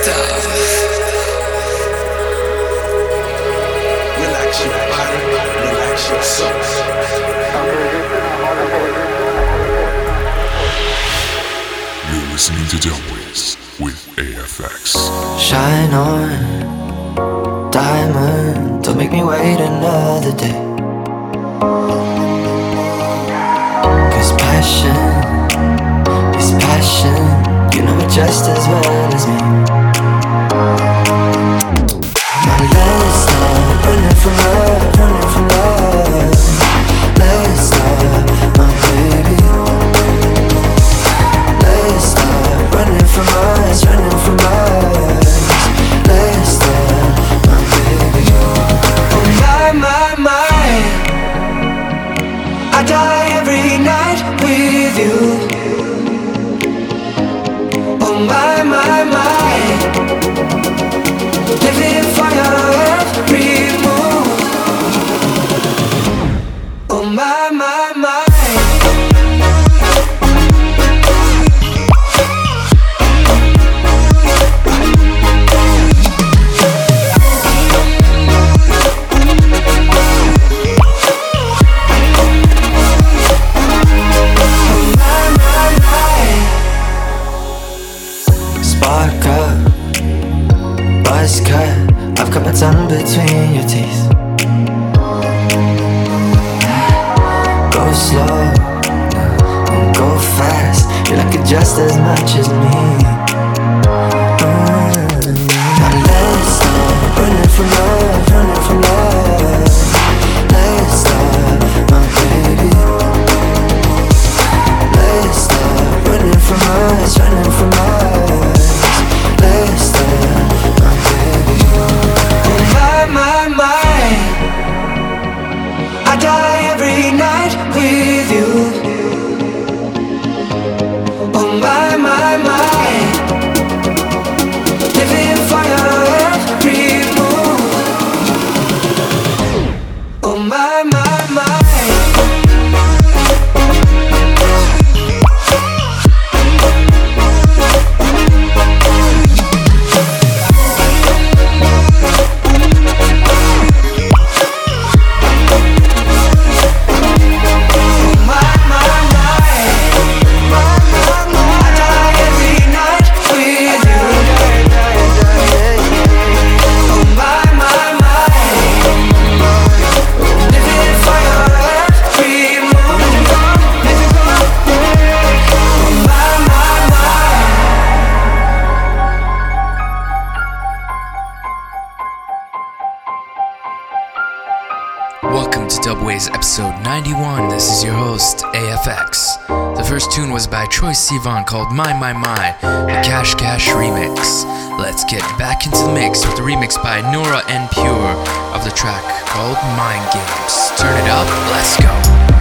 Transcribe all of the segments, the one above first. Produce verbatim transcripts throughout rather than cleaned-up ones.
Relax your body, relax your soul. You're listening to Dubways with A F X. Shine on, diamond, don't make me wait another day. Cause passion is passion, you know it just as well as me. Now let's stop running from love, running from love. Let's stop, my baby. Let's stop running from us, running from us. Let's stop, my baby. Oh my, my, my, I die every night with you. Oh my, my, my, living for your every move. Oh my, my, my. Cut, I've cut my tongue between your teeth. Go slow, don't go fast. You like it just as much as me. mm. Now let's stop running from love, running from love. Let's stop, my baby. Let's stop running from us, running from us. Let's stop, my baby. Oh my, my, my, I die every night with you. Oh my, my, my, living for your every move. Oh my, my, my. Welcome to Dubways episode ninety-one. This is your host, A F X. The first tune was by Troye Sivan called My My My, a Cash Cash remix. Let's get back into the mix with the remix by Nora En Pure of the track called Mind Games. Turn it up, let's go.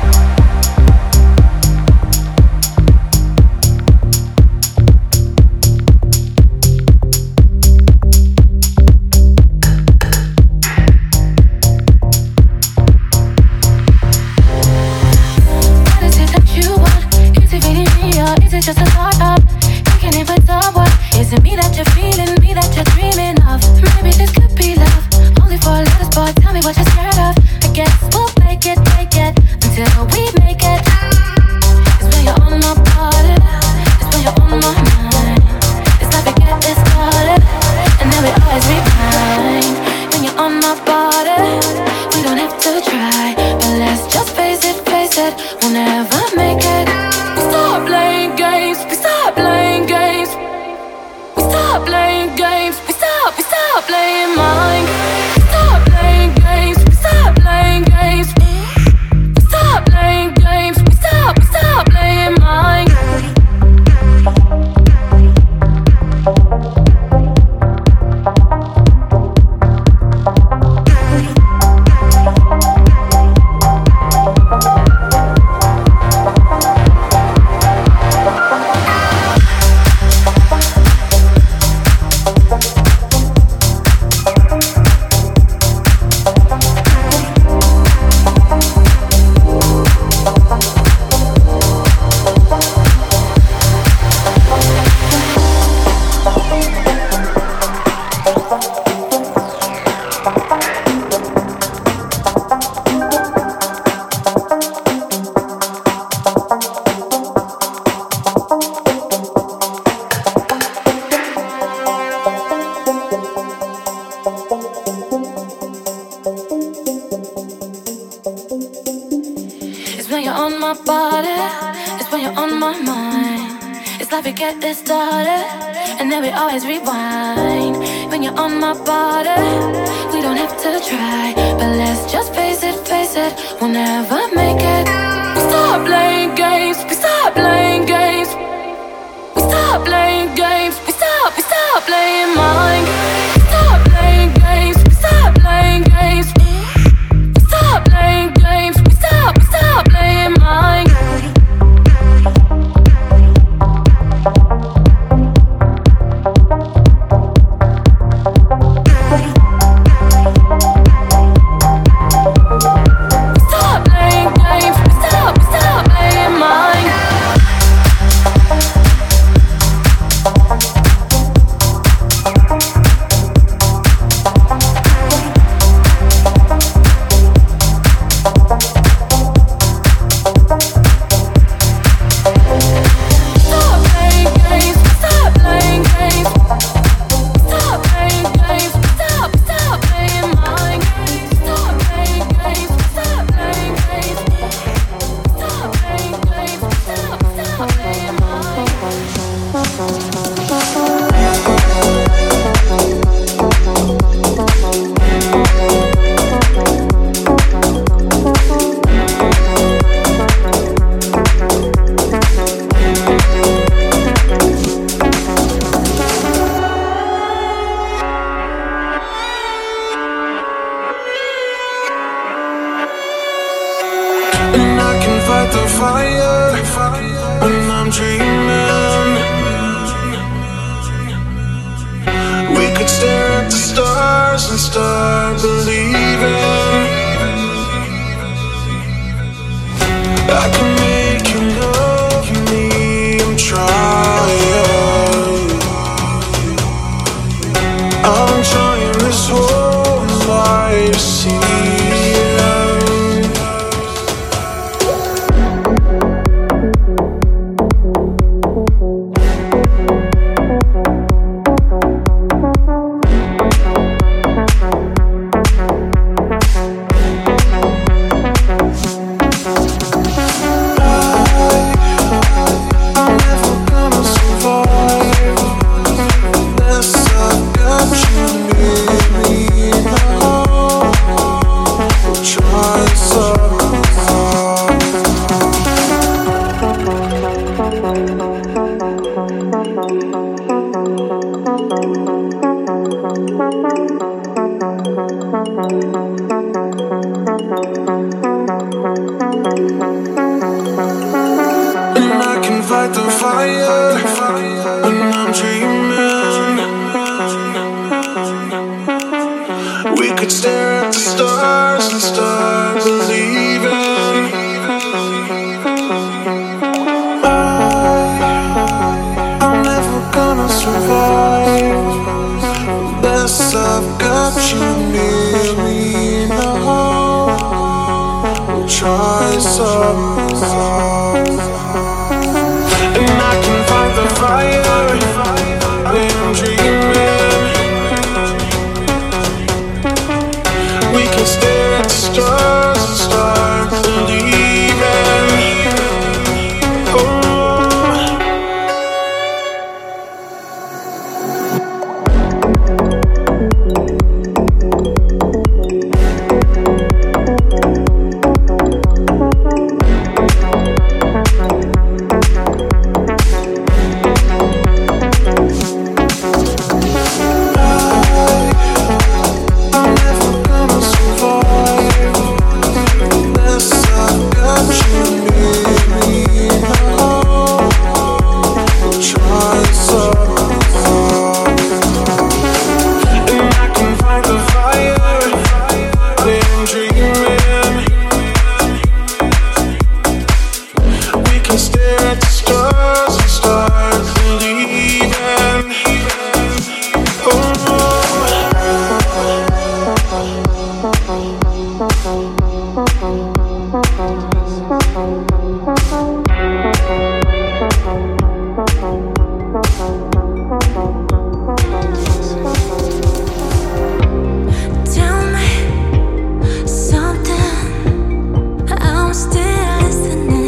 Just a thought of thinking it with someone. Is it me that you're feeling, me that you're dreaming of? Maybe this could be love, only for a little sport. Tell me what you're scared of. I guess we'll make it, make it until we make it. It's when you're on my body, it's when you're on my mind. It's like we get it started, and then we always rewind. When you're on my body, we don't have to try, but let's just face it, face it, we'll never make it. Stop playing games, we stop playing games. We stop playing games, we stop, we stop playing mind. We stop playing games, we stop playing games. on my body, it's when you're on my mind. It's like we get this started, and then we always rewind. When you're on my body, we don't have to try, but let's just face it, face it, we'll never make it. We stop playing games, we stop playing games. We stop playing games, we stop, we stop playing mind. We stop playing games, we stop playing games. We stop playing games, we stop, we stop playing mind. Tell me something, I'm still listening.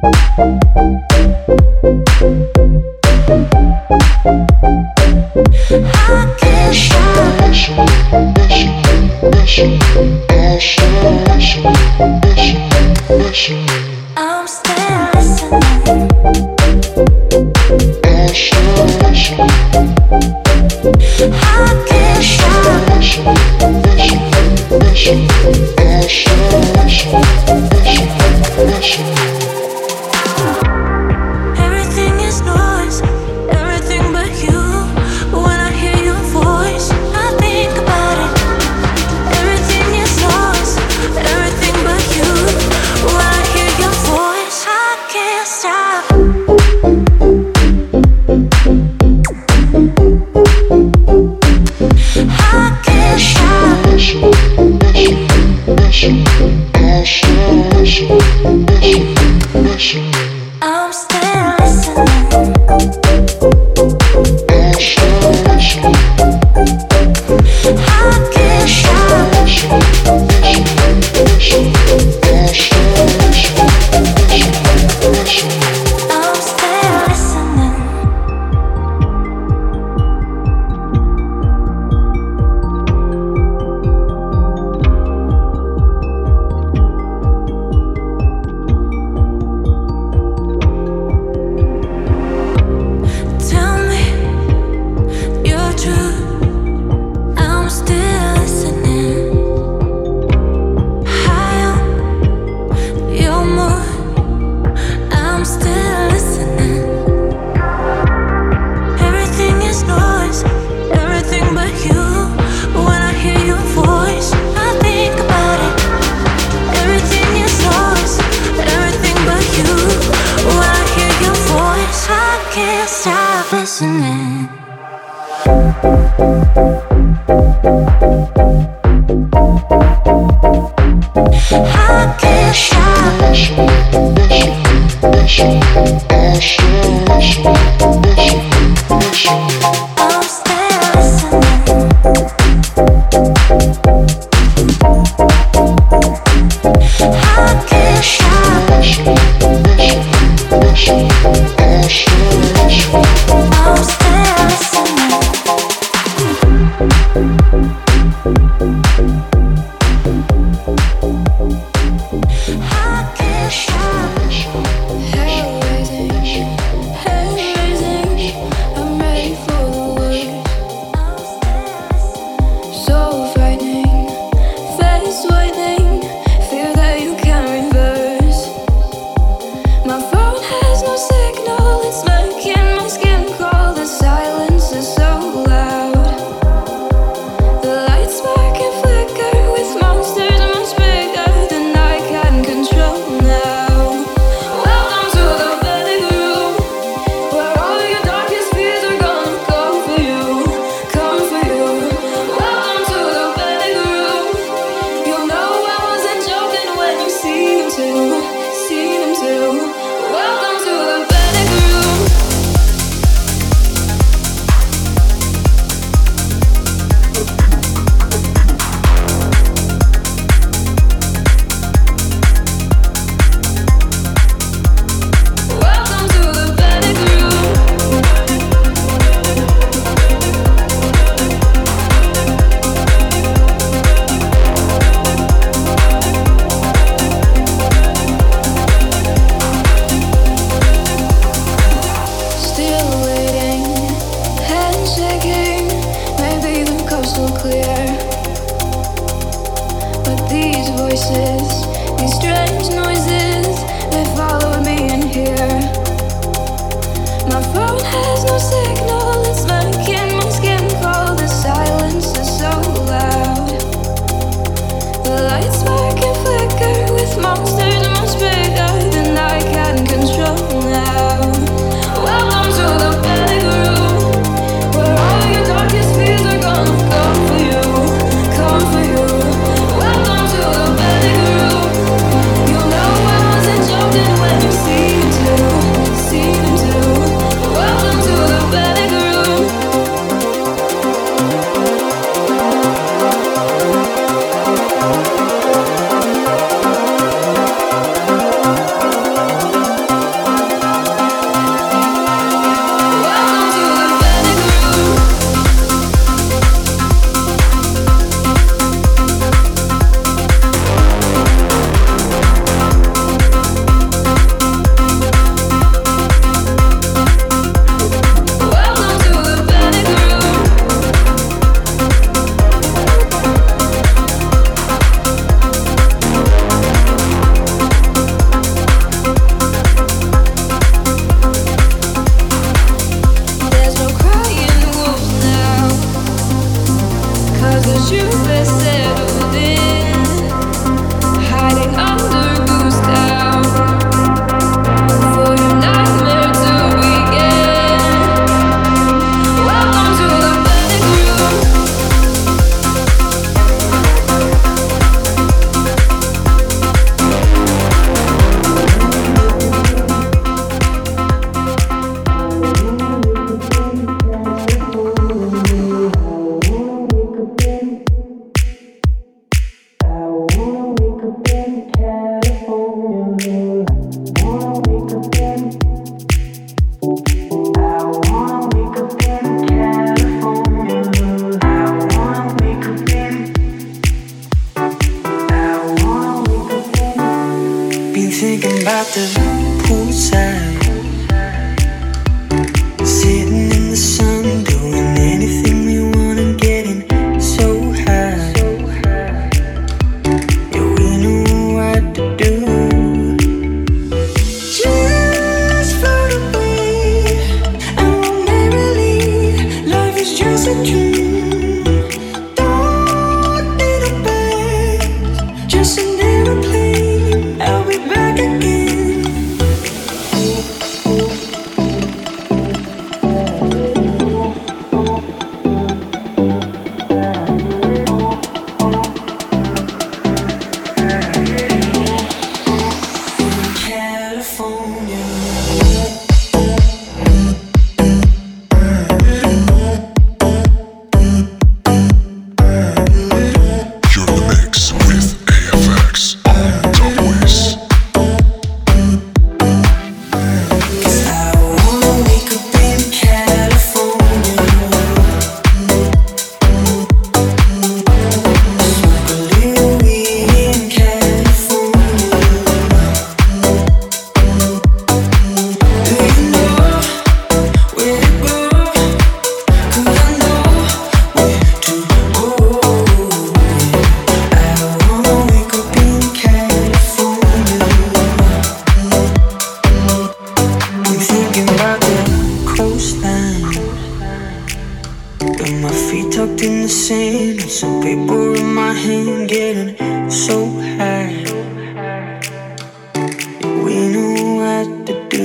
See them too. Welcome poolside, sitting in the sun, doing anything we wanna, getting so high. Yeah, we knew what to do. Just float away and we'll never leave. Life is just a dream. Don't need a bag, just an aeroplane. I'll be back again. California. You're in the mix with A F X on Dubways. Cause I wanna wake up in California, smoke a little weed in California. Do you know where to go? 'Cause I know where to go. I wanna wake up in California. I'm thinking about the coastline, got my feet tucked in the sand, and some paper in my hand, getting so high. We know what to do.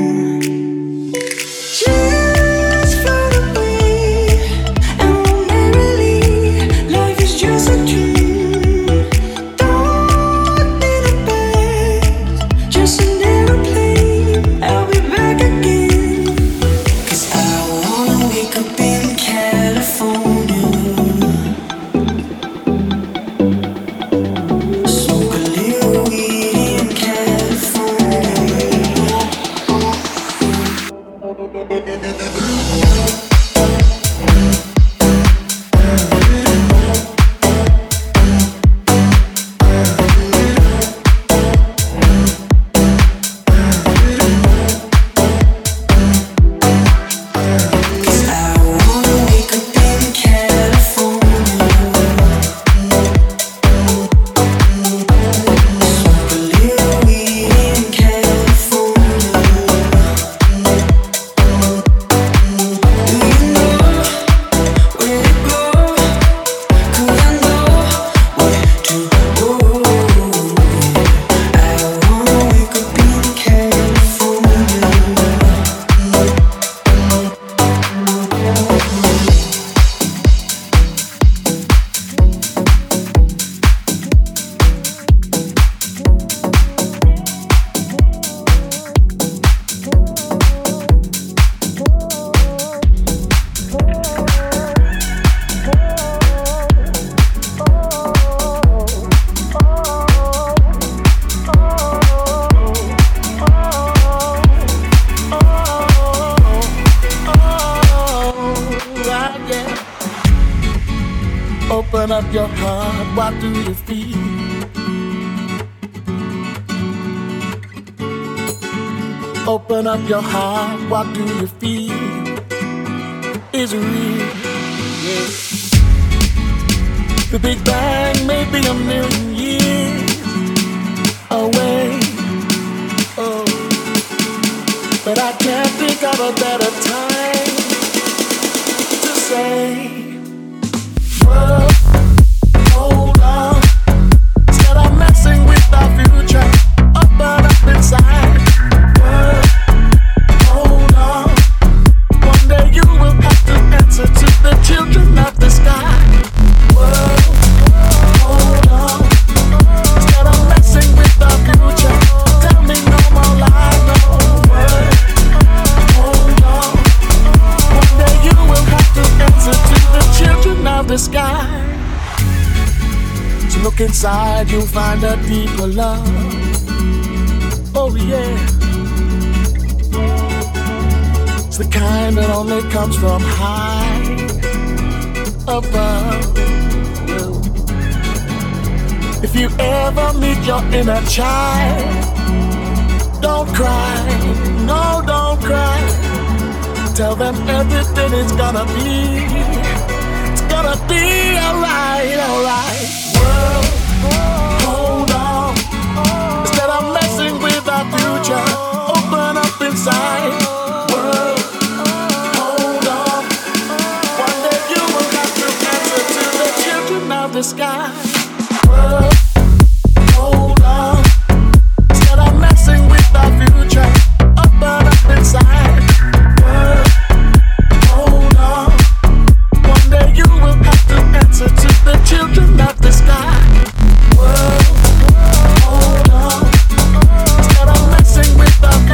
Just float away and we'll never leave. Life is just a dream. Don't need a bag, just an aeroplane. I'll be back again. Cause I wanna wake up in California, smoke a little weed in California. Cause I wanna wake up in California, smoke a little weed in California. Do you know where to go? 'Cause I know where to go. I wanna wake up in California. Open up your heart, what do you feel? Open up your heart, what do you feel? Is it real? Yeah. The Big Bang may be a million years away. Oh, but I can't think of a better time to say, world, hold on. Instead of messing with our future, open up inside. World, hold on. One day you will have to answer to the children of the sky. World, hold on. Instead of messing with our future, tell me no more lies, no. World, hold on. One day you will have to answer to the children of the sky. So look inside, you'll find a deeper love. Oh yeah, it's the kind that only comes from high above. If you ever meet your inner child, don't cry. Tell them everything is gonna be, it's gonna be alright, alright. World, hold on. Instead of messing with our future, open up inside. World, hold on. One day you will have to answer to the children of the sky. World, hold on. Instead of messing with our future, open up inside. World, hold on. One day you will have to answer to the children of the sky. World, hold on. Instead of messing with our future.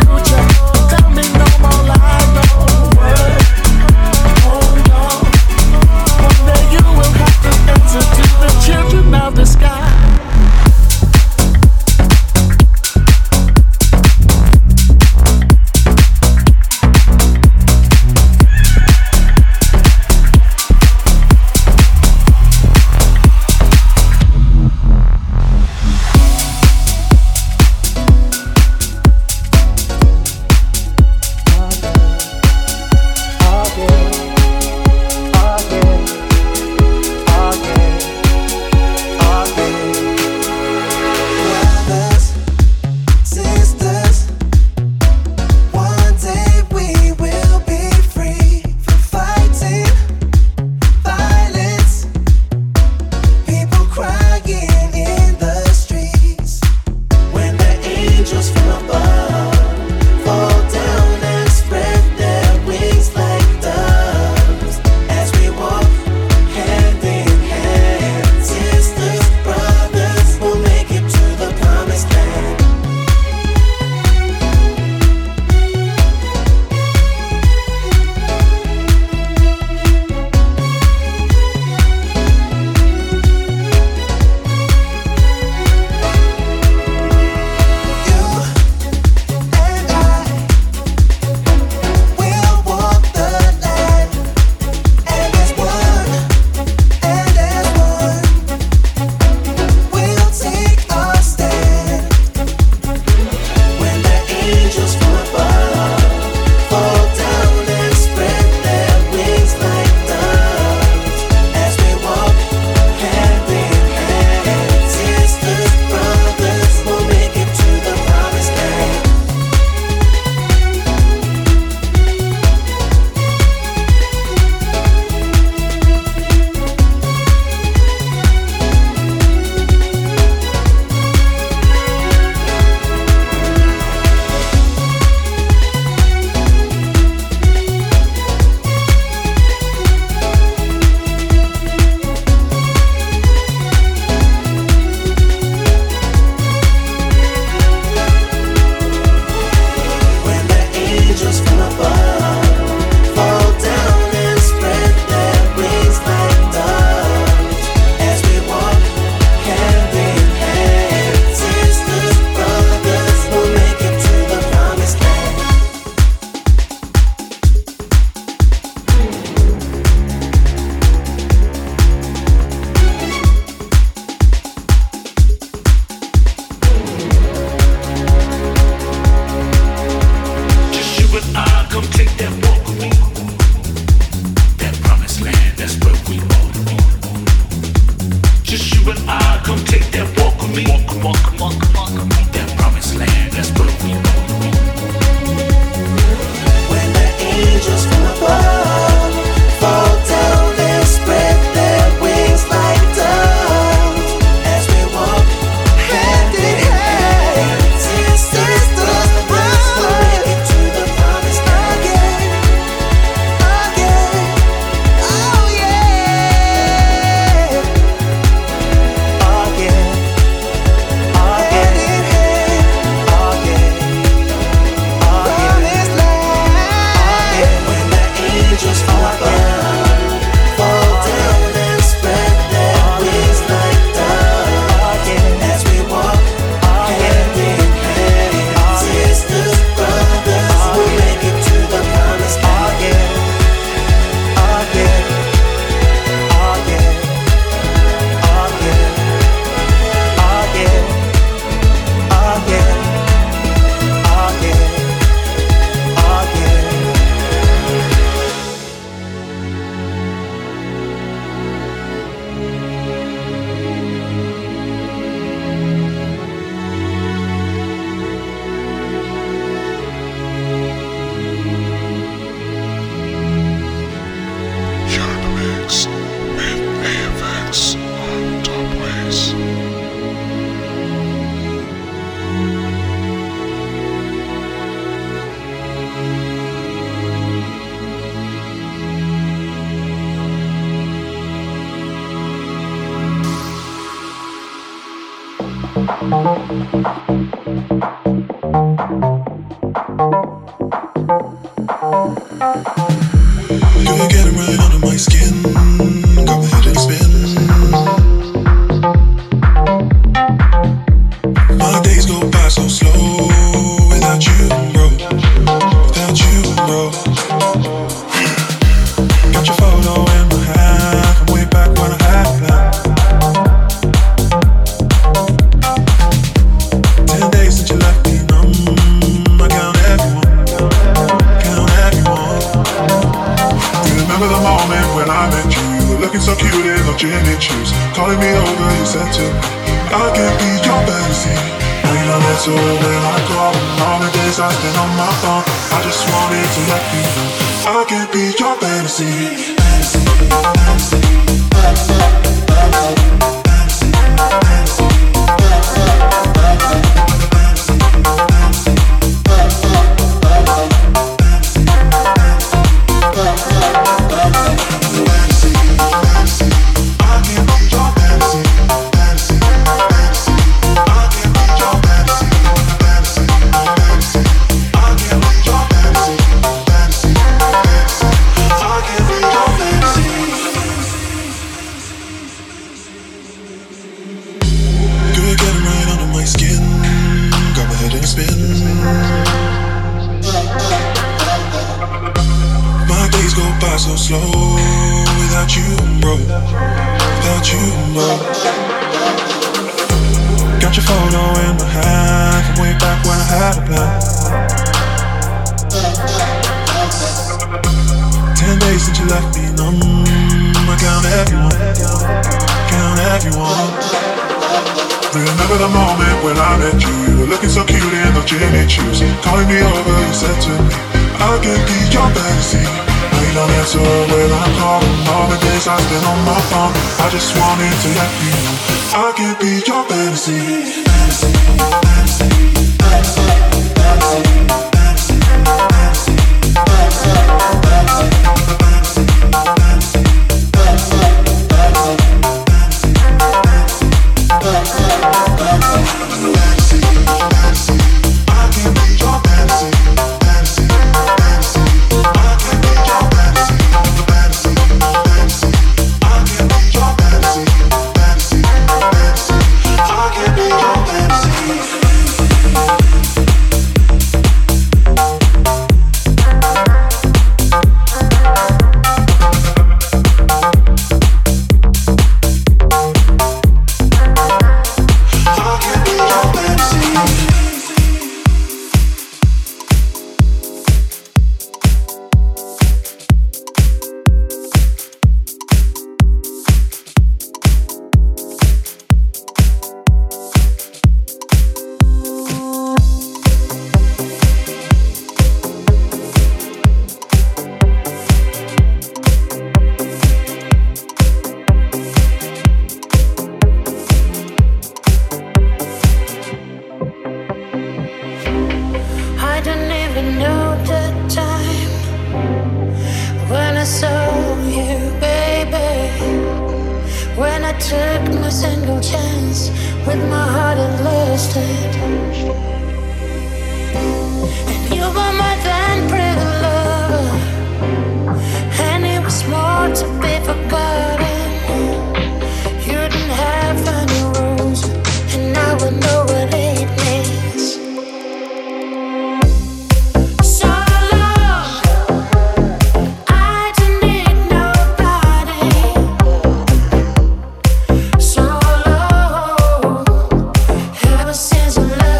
Ever since I left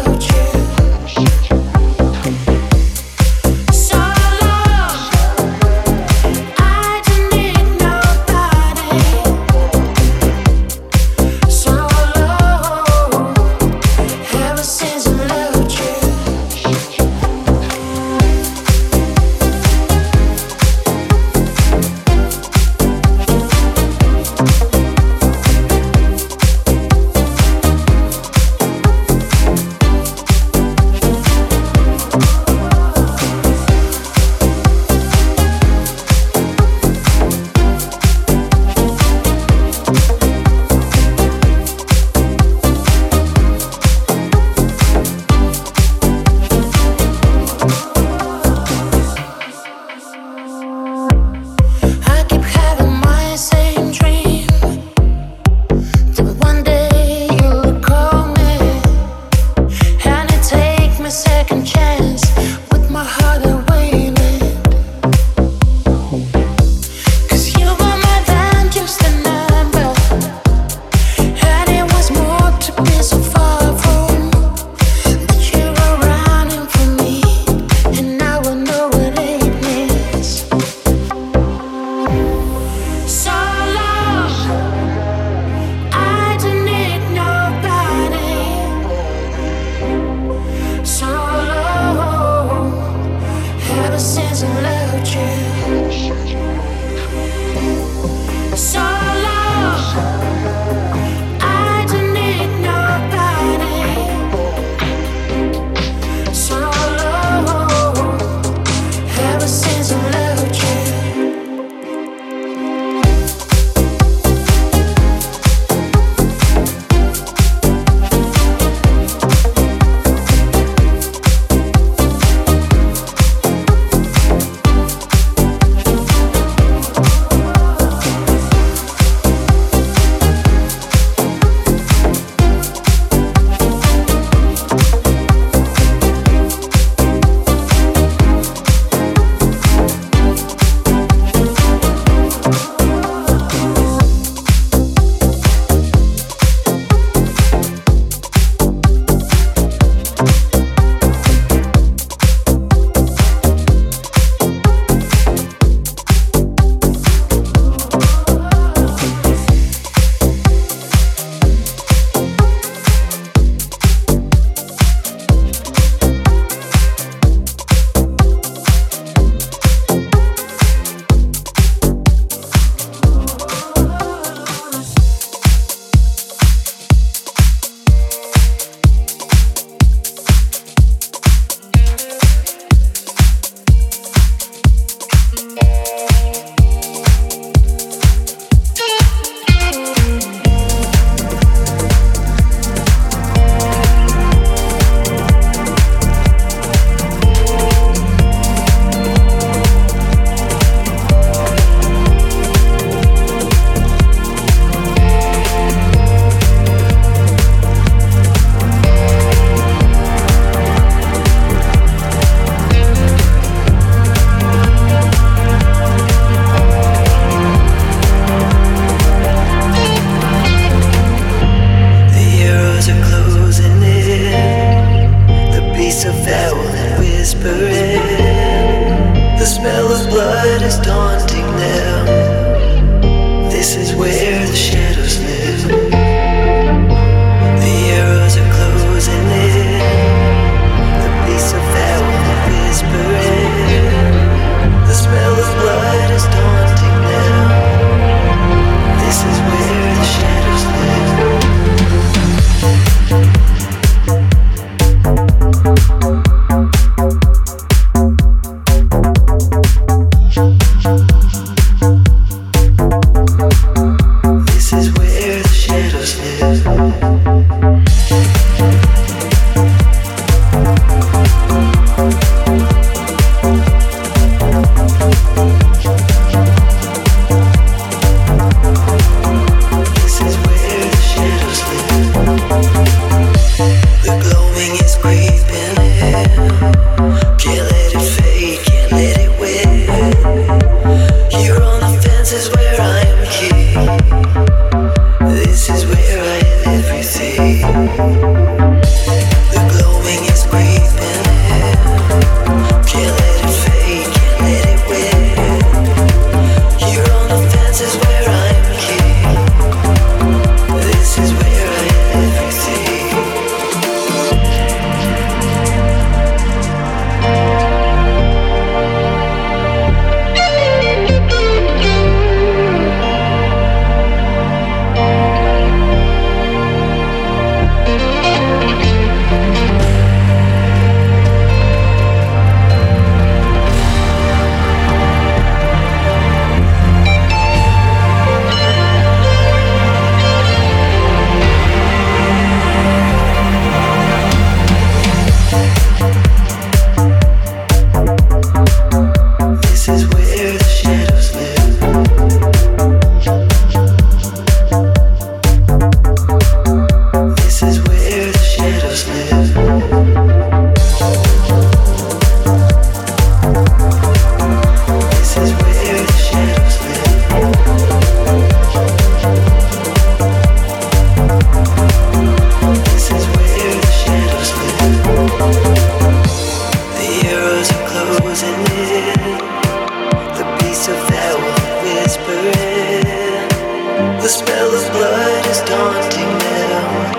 smell of blood is daunting now.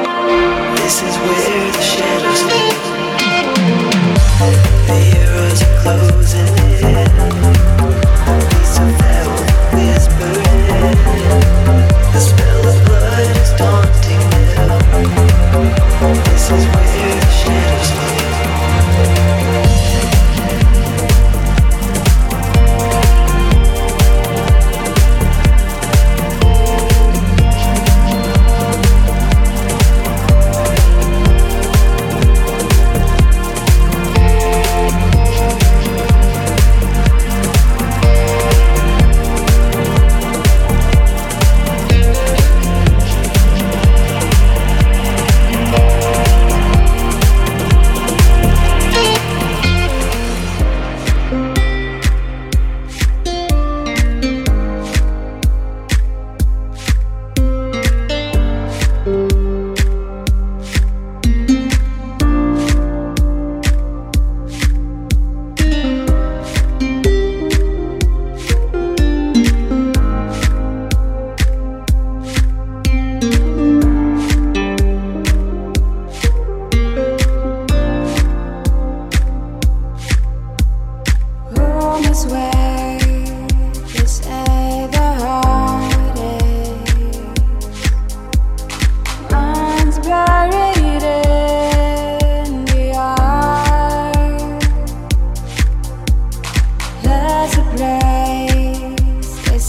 This is where the shadows live. The arrows are closing in.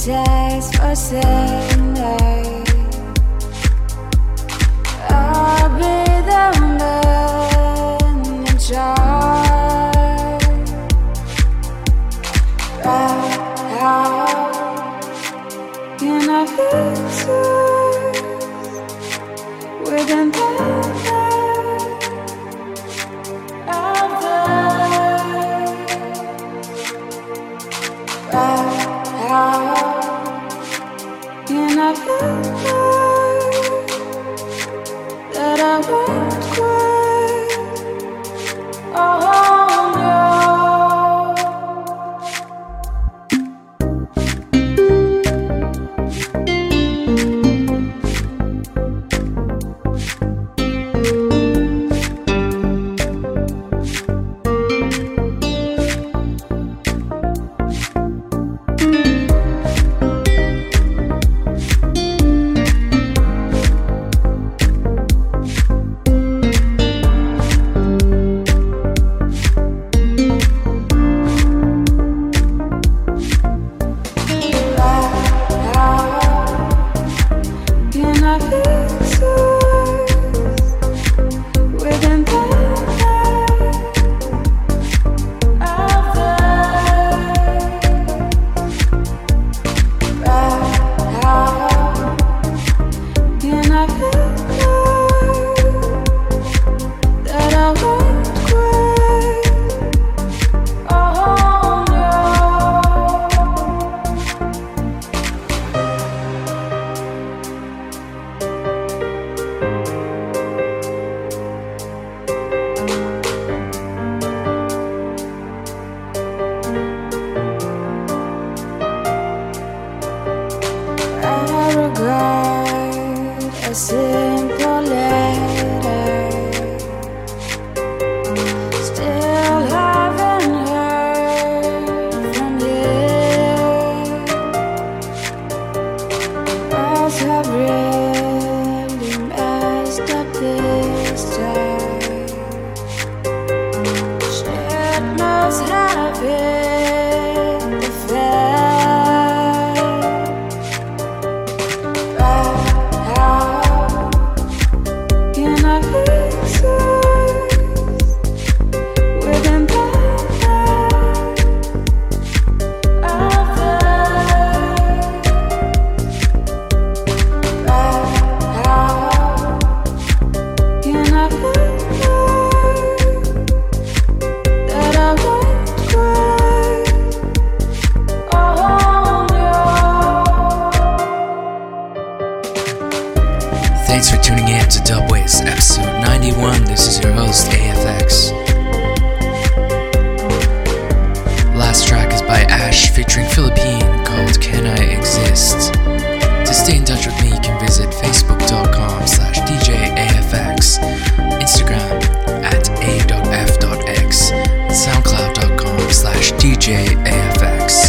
taste for Sunday. I'll be the man in charge. How can I fix it within the How can I feel that I won't quit? Oh no. Simple letter, still haven't heard from you. Must have really messed up this time. Shit must have hit the fan. Can I fix it within the Can I feel that I won't cry? Oh no. Thanks for tuning in to Dubways, episode ninety-one. This is your host, A F X. Last track is by Ash featuring Philippine called Can I Exist? To stay in touch with me, you can visit facebook.com slash DJAFX, Instagram at a.f.x, soundcloud.com slash DJAFX.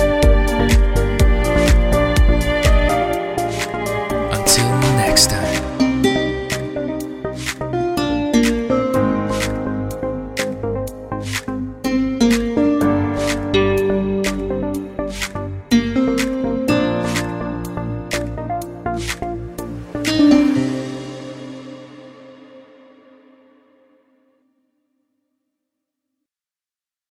Until next time.